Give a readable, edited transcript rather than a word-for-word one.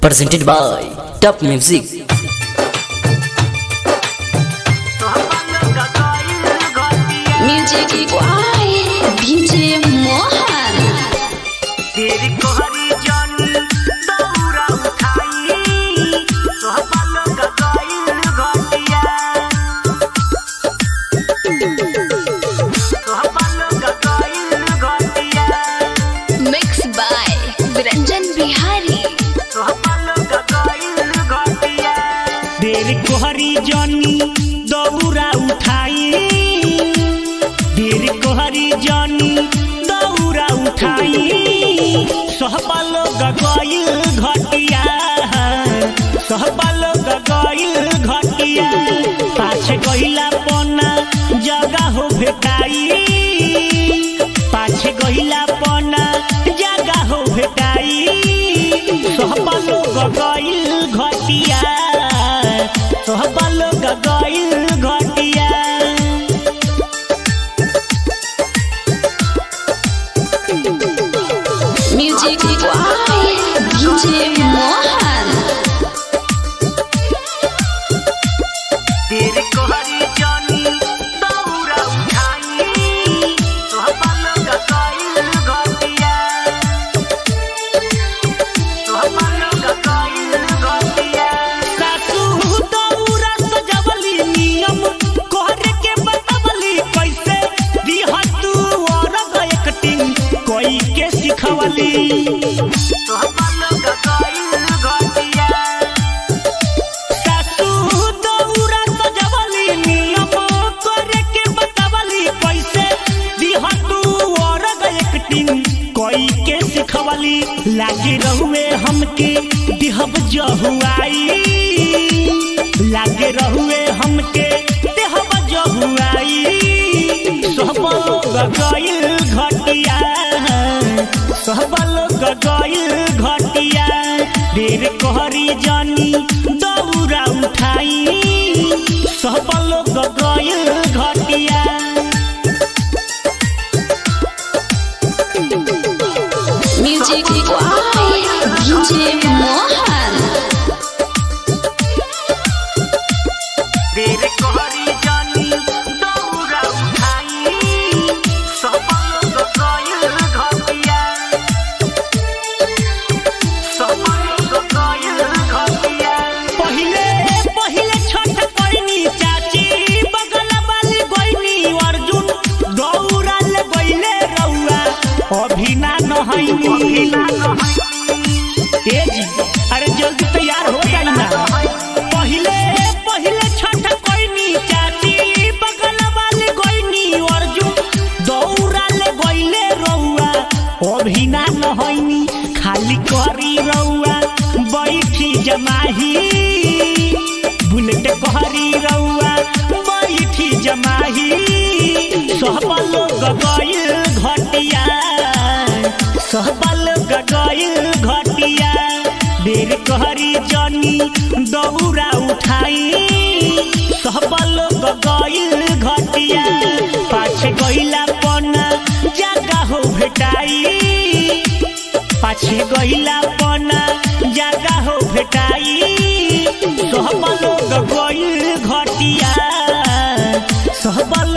presented by Top Music. Music by DJ Mohan. तेरी कोहरी जानी दौरा उठाई सोहबल गगाइल घटिया सोहबल गगाइल घटिया Mixed by Viranjan Bihari. सोहबल गगाइल घटिया तेरी कोहरी जानी दौरा उठाई तेरी कोहरी जानी दौरा उठाई सोहबल गगाइल घटिया सोहबल गगाइल घटिया पाछे गइला पना जगह हो भेटाई पाछे गइला पना जगह हो भेटाई सोहबल गगाइल घटिया सोहबल गगाइल घटिया Music by DJ Mohan. तेरे कोहरी जानी दौरा उठाई सोहबल गगाइल घटिया सोहबल गगाइल घटिया सासू दौरा सजवली नियम कोहरे के बतावली कैसे दिहा तू और एक्टिंग कोई के सिखवली सोहबल गगाइल घटिया सासू दौरा सजवली नियम करे के बतावली कैसे दिहा तू और एक्टिंग कोई के सिखवली लागे रहुए हमके दिहब जहुआई लागे रहुए हमके दिहब जहुआई सोहबल गगाइल घटिया सोहबल गगाइल घटिया देर कोहरी जानी दौरा उठाई सोहबल गगाइल घटिया Music by DJ Mohan. देर कोहरी जानी दौरा उठाई सोहबल गगाइल घटिया सोहबल गगाइल घटिया पहिले पहिले छठ करनी चाची बगल वाली गइनी अर्जुन दौरा ले गइले रउआ अभी ना नहैनी ए जी अरे जल्दी तैयार हो जाई ना पहिले पहिले छठ करनी चाची बगल वाली गइनी अर्जुन दौरा ले गइले रउआ अभी ना नहैनी खाली करी रउआ बैठी जमाही बुलेट कहरी रउआ बैठी जमाही सोहबल गगाइल घटिया सोहबल गगाइल घटिया देर कहरी जानी दौरा उठाई सोहबल गगाइल घटिया पाछे गइला पना जगह हो भेटाई पाछे गइला पना जगह हो भेटाई सोहबल गगाइल घटिया सोहबल